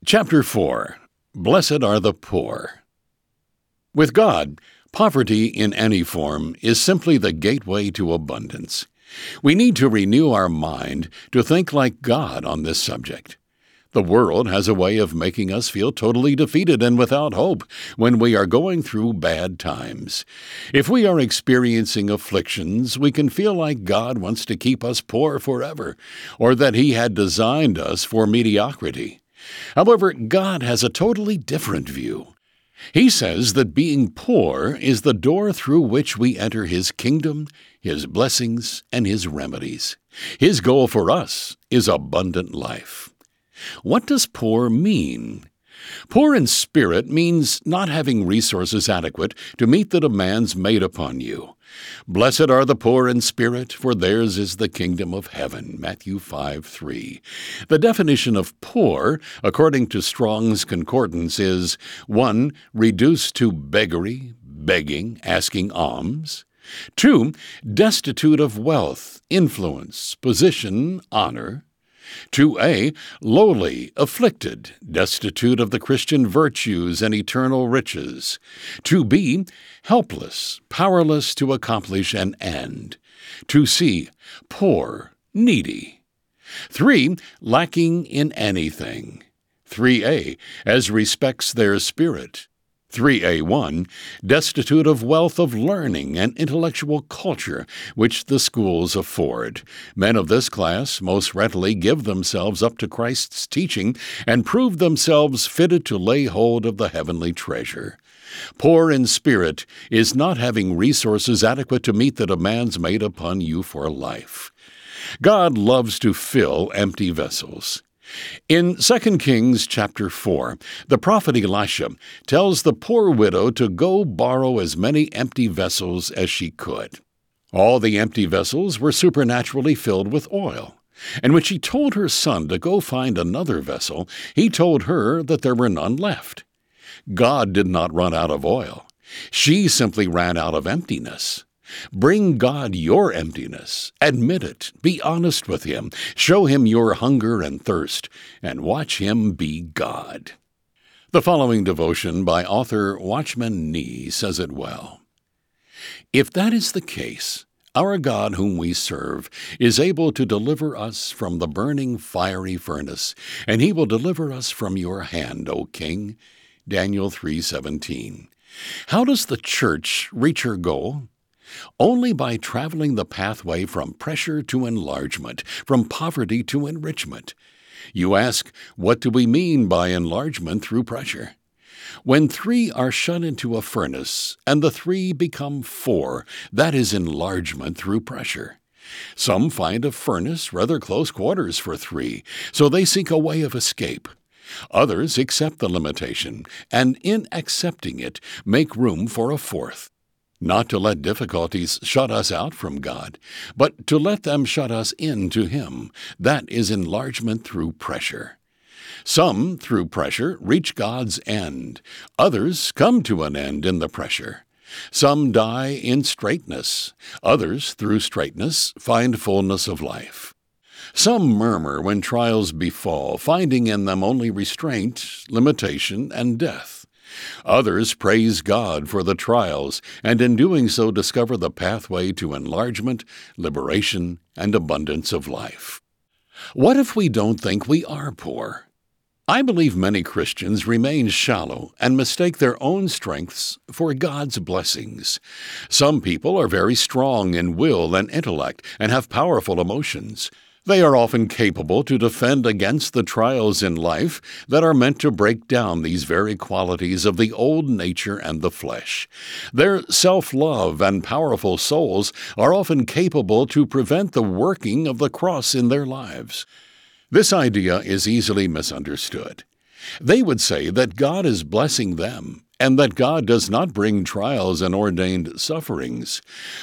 Chapter 4. Blessed are the poor. With God, poverty in any form is simply the gateway to abundance. We need to renew our mind to think like God on this subject. The world has a way of making us feel totally defeated and without hope when we are going through bad times. If we are experiencing afflictions, we can feel like God wants to keep us poor forever, or that He had designed us for mediocrity. However, God has a totally different view. He says that being poor is the door through which we enter His kingdom, His blessings, and His remedies. His goal for us is abundant life. What does poor mean? Poor in spirit means not having resources adequate to meet the demands made upon you. Blessed are the poor in spirit, for theirs is the kingdom of heaven. Matthew 5:3. The definition of poor, according to Strong's Concordance, is 1. Reduced to beggary, begging, asking alms. 2. Destitute of wealth, influence, position, honor. 2a. Lowly, afflicted, destitute of the Christian virtues and eternal riches. 2b. Helpless, powerless to accomplish an end. 2c. Poor, needy. 3. Lacking in anything. 3a. As respects their spirit. 3a1, destitute of wealth of learning and intellectual culture, which the schools afford. Men of this class most readily give themselves up to Christ's teaching and prove themselves fitted to lay hold of the heavenly treasure. Poor in spirit is not having resources adequate to meet the demands made upon you for life. God loves to fill empty vessels. In 2 Kings chapter 4, the prophet Elisha tells the poor widow to go borrow as many empty vessels as she could. All the empty vessels were supernaturally filled with oil. And when she told her son to go find another vessel, he told her that there were none left. God did not run out of oil. She simply ran out of emptiness. Bring God your emptiness. Admit it. Be honest with Him. Show Him your hunger and thirst, and watch Him be God. The following devotion by author Watchman Nee says it well. If that is the case, our God whom we serve is able to deliver us from the burning fiery furnace, and He will deliver us from your hand, O King. Daniel 3:17. How does the church reach her goal? Only by traveling the pathway from pressure to enlargement, from poverty to enrichment. You ask, what do we mean by enlargement through pressure? When 3 are shut into a furnace, and the 3 become 4, that is enlargement through pressure. Some find a furnace rather close quarters for 3, so they seek a way of escape. Others accept the limitation, and in accepting it, make room for a 4th. Not to let difficulties shut us out from God, but to let them shut us into Him. That is enlargement through pressure. Some, through pressure, reach God's end. Others come to an end in the pressure. Some die in straightness. Others, through straightness, find fullness of life. Some murmur when trials befall, finding in them only restraint, limitation, and death. Others praise God for the trials, and in doing so discover the pathway to enlargement, liberation, and abundance of life. What if we don't think we are poor? I believe many Christians remain shallow and mistake their own strengths for God's blessings. Some people are very strong in will and intellect and have powerful emotions. They are often capable to defend against the trials in life that are meant to break down these very qualities of the old nature and the flesh. Their self-love and powerful souls are often capable to prevent the working of the cross in their lives. This idea is easily misunderstood. They would say that God is blessing them, and that God does not bring trials and ordained sufferings.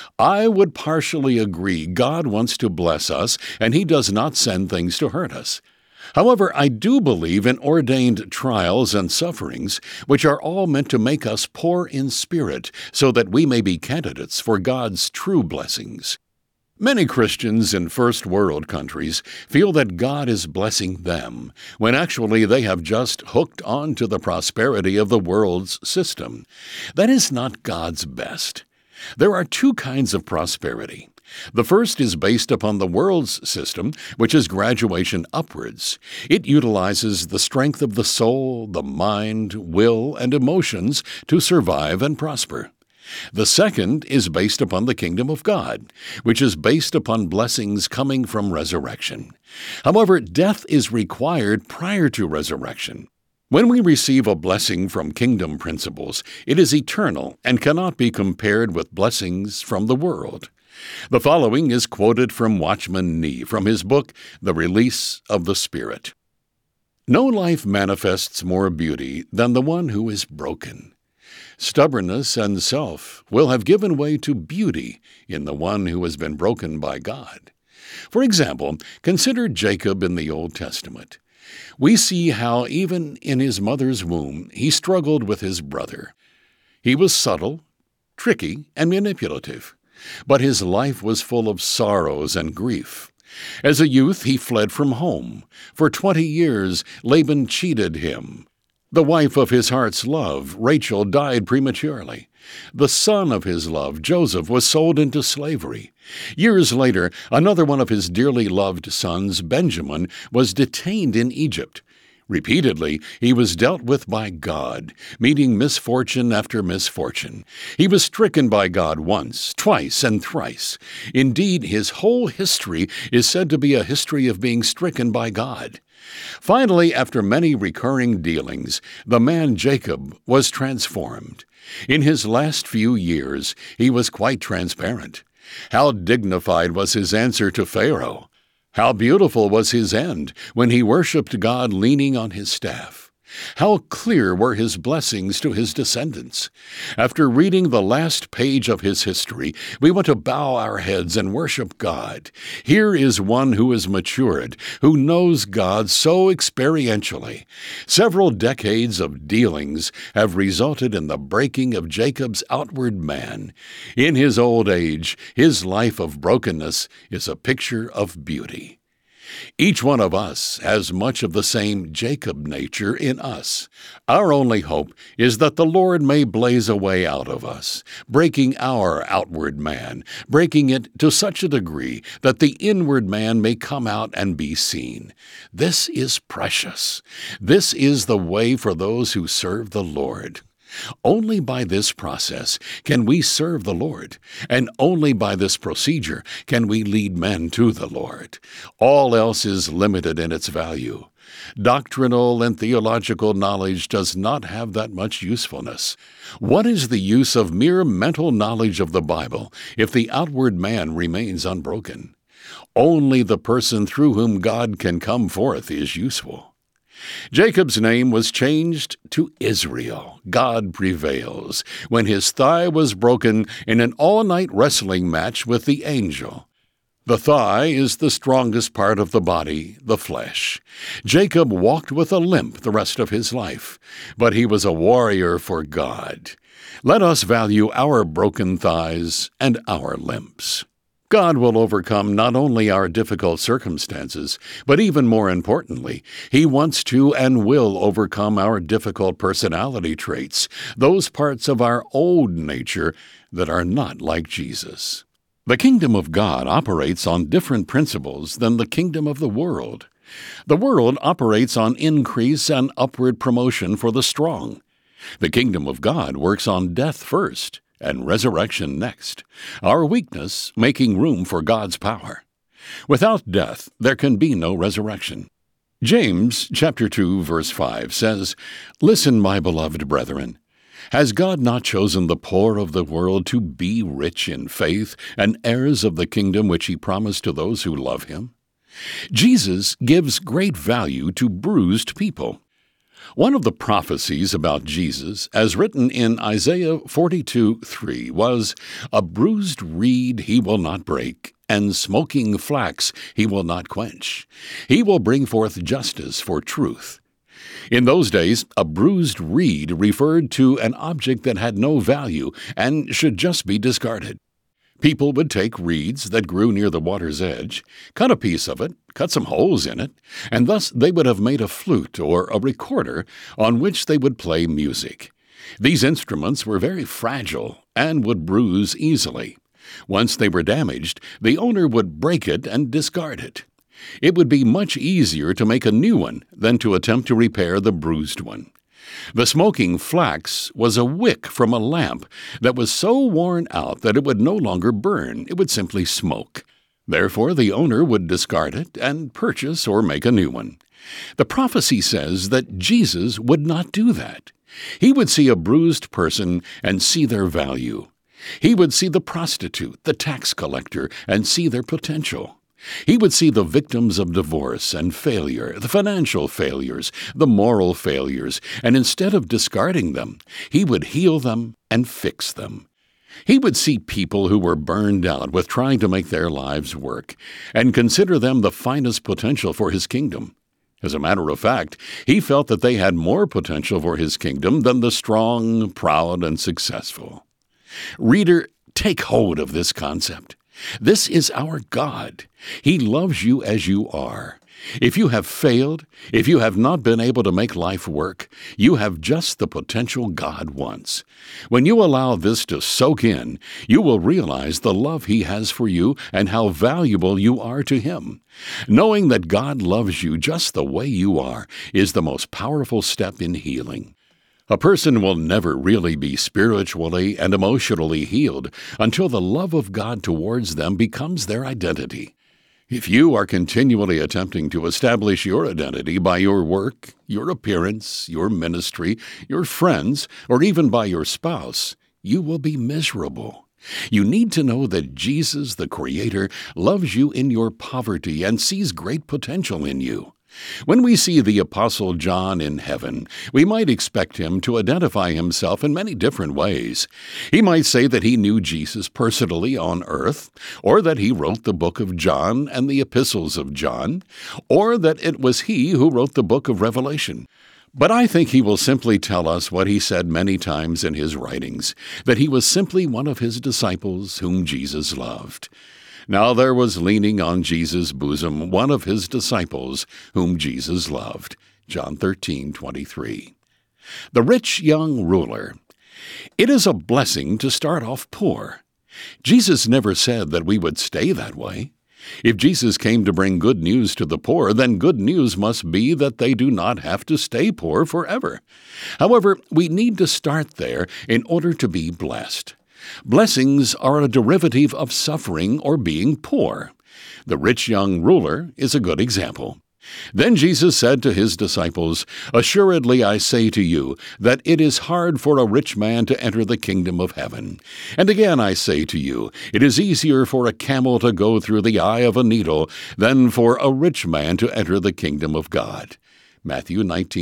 I would partially agree God wants to bless us, and He does not send things to hurt us. However, I do believe in ordained trials and sufferings, which are all meant to make us poor in spirit, so that we may be candidates for God's true blessings. Many Christians in first world countries feel that God is blessing them, when actually they have just hooked on to the prosperity of the world's system. That is not God's best. There are two kinds of prosperity. The first is based upon the world's system, which is graduation upwards. It utilizes the strength of the soul, the mind, will, and emotions to survive and prosper. The second is based upon the kingdom of God, which is based upon blessings coming from resurrection. However, death is required prior to resurrection. When we receive a blessing from kingdom principles, it is eternal and cannot be compared with blessings from the world. The following is quoted from Watchman Nee from his book, The Release of the Spirit. No life manifests more beauty than the one who is broken. Stubbornness and self will have given way to beauty in the one who has been broken by God. For example, consider Jacob in the Old Testament. We see how even in his mother's womb he struggled with his brother. He was subtle, tricky, and manipulative, but his life was full of sorrows and grief. As a youth, he fled from home. For 20 years, Laban cheated him. The wife of his heart's love, Rachel, died prematurely. The son of his love, Joseph, was sold into slavery. Years later, another one of his dearly loved sons, Benjamin, was detained in Egypt. Repeatedly, he was dealt with by God, meeting misfortune after misfortune. He was stricken by God once, twice, and thrice. Indeed, his whole history is said to be a history of being stricken by God. Finally, after many recurring dealings, the man Jacob was transformed. In his last few years, he was quite transparent. How dignified was his answer to Pharaoh! How beautiful was his end when he worshipped God leaning on his staff! How clear were his blessings to his descendants! After reading the last page of his history, we want to bow our heads and worship God. Here is one who is matured, who knows God so experientially. Several decades of dealings have resulted in the breaking of Jacob's outward man. In his old age, his life of brokenness is a picture of beauty. Each one of us has much of the same Jacob nature in us. Our only hope is that the Lord may blaze a way out of us, breaking our outward man, breaking it to such a degree that the inward man may come out and be seen. This is precious. This is the way for those who serve the Lord. Only by this process can we serve the Lord, and only by this procedure can we lead men to the Lord. All else is limited in its value. Doctrinal and theological knowledge does not have that much usefulness. What is the use of mere mental knowledge of the Bible if the outward man remains unbroken? Only the person through whom God can come forth is useful. Jacob's name was changed to Israel. God prevails, when his thigh was broken in an all-night wrestling match with the angel. The thigh is the strongest part of the body, the flesh. Jacob walked with a limp the rest of his life, but he was a warrior for God. Let us value our broken thighs and our limps. God will overcome not only our difficult circumstances, but even more importantly, He wants to and will overcome our difficult personality traits, those parts of our old nature that are not like Jesus. The kingdom of God operates on different principles than the kingdom of the world. The world operates on increase and upward promotion for the strong. The kingdom of God works on death first and resurrection next, our weakness making room for God's power. Without death, there can be no resurrection. James chapter 2, verse 5 says, "Listen, my beloved brethren, has God not chosen the poor of the world to be rich in faith and heirs of the kingdom which He promised to those who love Him?" Jesus gives great value to bruised people. One of the prophecies about Jesus, as written in Isaiah 42:3, was, "A bruised reed He will not break, and smoking flax He will not quench. He will bring forth justice for truth." In those days, a bruised reed referred to an object that had no value and should just be discarded. People would take reeds that grew near the water's edge, cut a piece of it, cut some holes in it, and thus they would have made a flute or a recorder on which they would play music. These instruments were very fragile and would bruise easily. Once they were damaged, the owner would break it and discard it. It would be much easier to make a new one than to attempt to repair the bruised one. The smoking flax was a wick from a lamp that was so worn out that it would no longer burn, it would simply smoke. Therefore, the owner would discard it and purchase or make a new one. The prophecy says that Jesus would not do that. He would see a bruised person and see their value. He would see the prostitute, the tax collector, and see their potential. He would see the victims of divorce and failure, the financial failures, the moral failures, and instead of discarding them, he would heal them and fix them. He would see people who were burned out with trying to make their lives work, and consider them the finest potential for his kingdom. As a matter of fact, he felt that they had more potential for his kingdom than the strong, proud, and successful. Reader, take hold of this concept. This is our God. He loves you as you are. If you have failed, if you have not been able to make life work, you have just the potential God wants. When you allow this to soak in, you will realize the love He has for you and how valuable you are to Him. Knowing that God loves you just the way you are is the most powerful step in healing. A person will never really be spiritually and emotionally healed until the love of God towards them becomes their identity. If you are continually attempting to establish your identity by your work, your appearance, your ministry, your friends, or even by your spouse, you will be miserable. You need to know that Jesus, the Creator, loves you in your poverty and sees great potential in you. When we see the Apostle John in heaven, we might expect him to identify himself in many different ways. He might say that he knew Jesus personally on earth, or that he wrote the book of John and the epistles of John, or that it was he who wrote the book of Revelation. But I think he will simply tell us what he said many times in his writings, that he was simply one of his disciples whom Jesus loved. Now there was leaning on Jesus' bosom one of his disciples whom Jesus loved. John 13:23. The rich young ruler. It is a blessing to start off poor. Jesus never said that we would stay that way. If Jesus came to bring good news to the poor, then good news must be that they do not have to stay poor forever. However, we need to start there in order to be blessed. Blessings are a derivative of suffering or being poor. The rich young ruler is a good example. Then Jesus said to his disciples, "Assuredly I say to you, that it is hard for a rich man to enter the kingdom of heaven. And again I say to you, it is easier for a camel to go through the eye of a needle than for a rich man to enter the kingdom of God." Matthew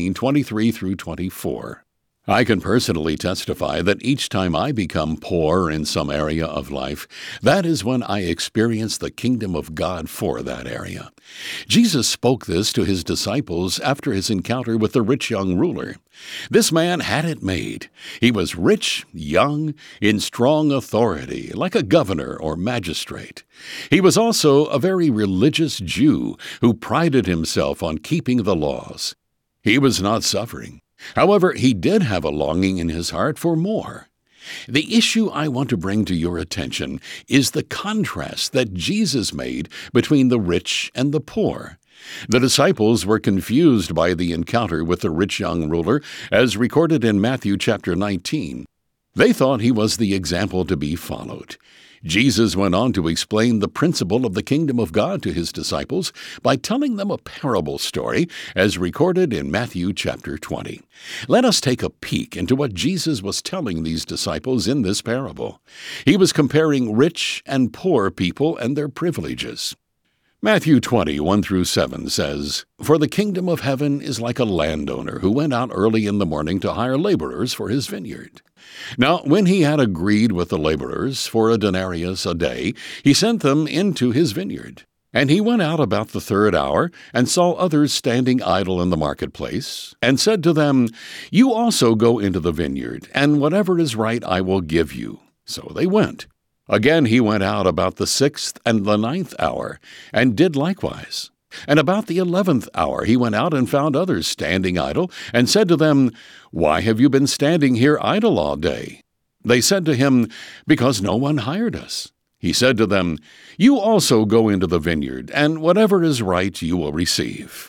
19:23-24. I can personally testify that each time I become poor in some area of life, that is when I experience the kingdom of God for that area. Jesus spoke this to his disciples after his encounter with the rich young ruler. This man had it made. He was rich, young, in strong authority, like a governor or magistrate. He was also a very religious Jew who prided himself on keeping the laws. He was not suffering. However, he did have a longing in his heart for more. The issue I want to bring to your attention is the contrast that Jesus made between the rich and the poor. The disciples were confused by the encounter with the rich young ruler, as recorded in Matthew chapter 19. They thought he was the example to be followed. Jesus went on to explain the principle of the kingdom of God to his disciples by telling them a parable story as recorded in Matthew chapter 20. Let us take a peek into what Jesus was telling these disciples in this parable. He was comparing rich and poor people and their privileges. Matthew 20:1-7 says, "For the kingdom of heaven is like a landowner who went out early in the morning to hire laborers for his vineyard. Now, when he had agreed with the laborers for a denarius a day, he sent them into his vineyard. And he went out about the third hour, and saw others standing idle in the marketplace, and said to them, 'You also go into the vineyard, and whatever is right I will give you.' So they went. Again he went out about the 6th and the 9th hour, and did likewise. And about the 11th hour he went out and found others standing idle, and said to them, Why have you been standing here idle all day? They said to him, Because no one hired us. He said to them, You also go into the vineyard, and whatever is right you will receive.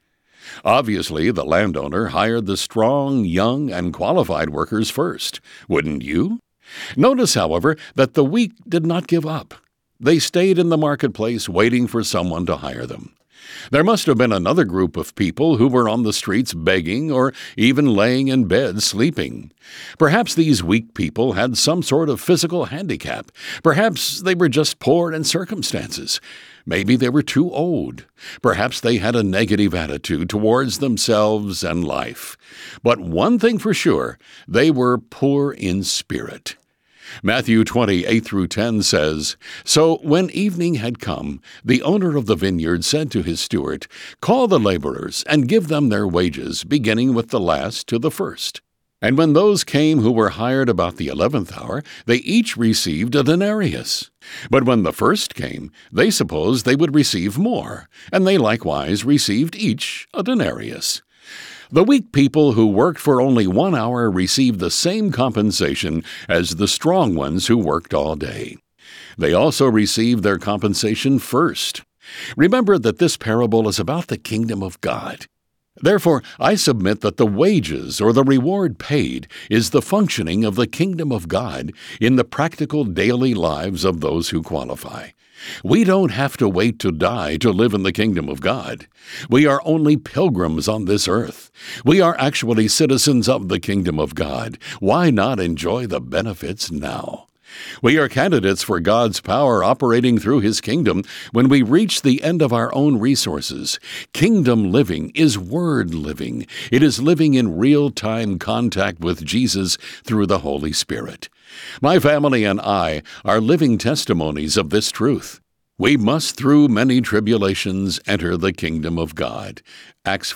Obviously, the landowner hired the strong, young, and qualified workers first. Wouldn't you? Notice, however, that the weak did not give up. They stayed in the marketplace waiting for someone to hire them. There must have been another group of people who were on the streets begging or even laying in bed sleeping. Perhaps these weak people had some sort of physical handicap. Perhaps they were just poor in circumstances. Maybe they were too old. Perhaps they had a negative attitude towards themselves and life. But one thing for sure, they were poor in spirit. Matthew 20:8-10 says, So when evening had come, the owner of the vineyard said to his steward, Call the laborers, and give them their wages, beginning with the last to the first. And when those came who were hired about the 11th hour, they each received a denarius. But when the first came, they supposed they would receive more, and they likewise received each a denarius. The weak people who worked for only 1 hour received the same compensation as the strong ones who worked all day. They also received their compensation first. Remember that this parable is about the kingdom of God. Therefore, I submit that the wages or the reward paid is the functioning of the kingdom of God in the practical daily lives of those who qualify. We don't have to wait to die to live in the kingdom of God. We are only pilgrims on this earth. We are actually citizens of the kingdom of God. Why not enjoy the benefits now? We are candidates for God's power operating through His kingdom when we reach the end of our own resources. Kingdom living is word living. It is living in real-time contact with Jesus through the Holy Spirit. My family and I are living testimonies of this truth. We must, through many tribulations, enter the kingdom of God. Acts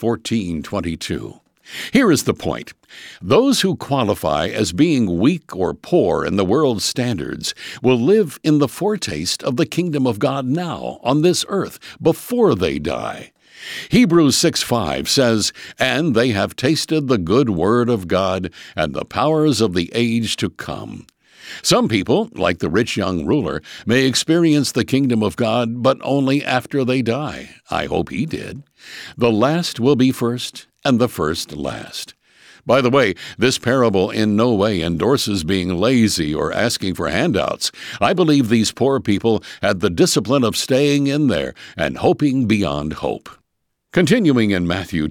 14:22. Here is the point. Those who qualify as being weak or poor in the world's standards will live in the foretaste of the kingdom of God now, on this earth, before they die. Hebrews 6:5 says, And they have tasted the good word of God and the powers of the age to come. Some people, like the rich young ruler, may experience the kingdom of God, but only after they die. I hope he did. The last will be first, and the first last. By the way, this parable in no way endorses being lazy or asking for handouts. I believe these poor people had the discipline of staying in there and hoping beyond hope. Continuing in Matthew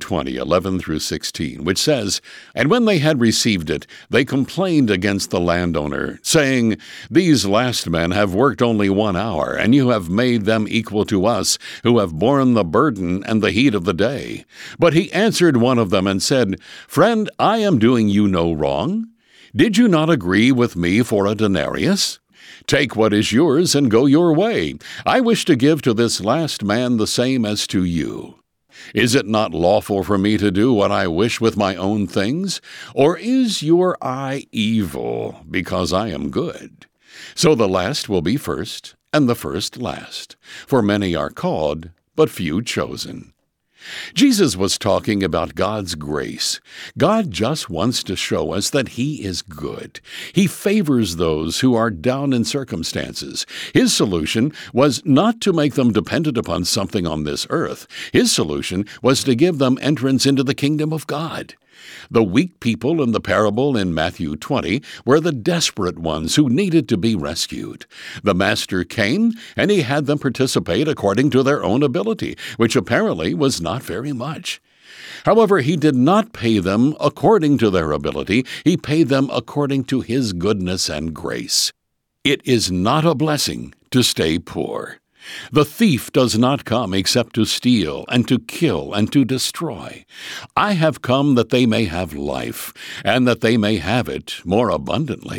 20:11-16, which says, And when they had received it, they complained against the landowner, saying, These last men have worked only 1 hour, and you have made them equal to us, who have borne the burden and the heat of the day. But he answered one of them and said, Friend, I am doing you no wrong. Did you not agree with me for a denarius? Take what is yours and go your way. I wish to give to this last man the same as to you. Is it not lawful for me to do what I wish with my own things? Or is your eye evil, because I am good? So the last will be first, and the first last. For many are called, but few chosen. Jesus was talking about God's grace. God just wants to show us that He is good. He favors those who are down in circumstances. His solution was not to make them dependent upon something on this earth. His solution was to give them entrance into the kingdom of God. The weak people in the parable in Matthew 20 were the desperate ones who needed to be rescued. The Master came, and He had them participate according to their own ability, which apparently was not very much. However, He did not pay them according to their ability. He paid them according to His goodness and grace. It is not a blessing to stay poor. The thief does not come except to steal and to kill and to destroy. I have come that they may have life, and that they may have it more abundantly.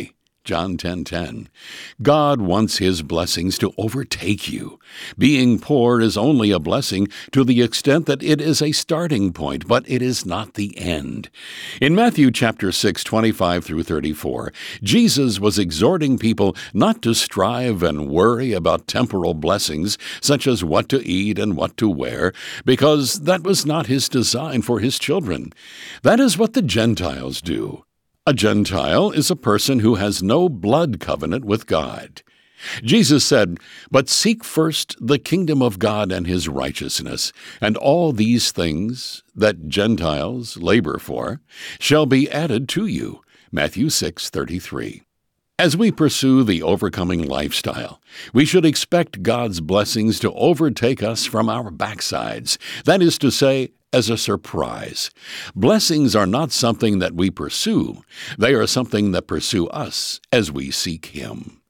John 10:10. God wants His blessings to overtake you. Being poor is only a blessing to the extent that it is a starting point, but it is not the end. In Matthew chapter 6:25 through 34, Jesus was exhorting people not to strive and worry about temporal blessings such as what to eat and what to wear, because that was not His design for His children. That is what the Gentiles do. A Gentile is a person who has no blood covenant with God. Jesus said, "But seek first the kingdom of God and His righteousness, and all these things that Gentiles labor for shall be added to you." Matthew 6:33. As we pursue the overcoming lifestyle, we should expect God's blessings to overtake us from our backsides, that is to say, as a surprise. Blessings are not something that we pursue. They are something that pursue us as we seek Him.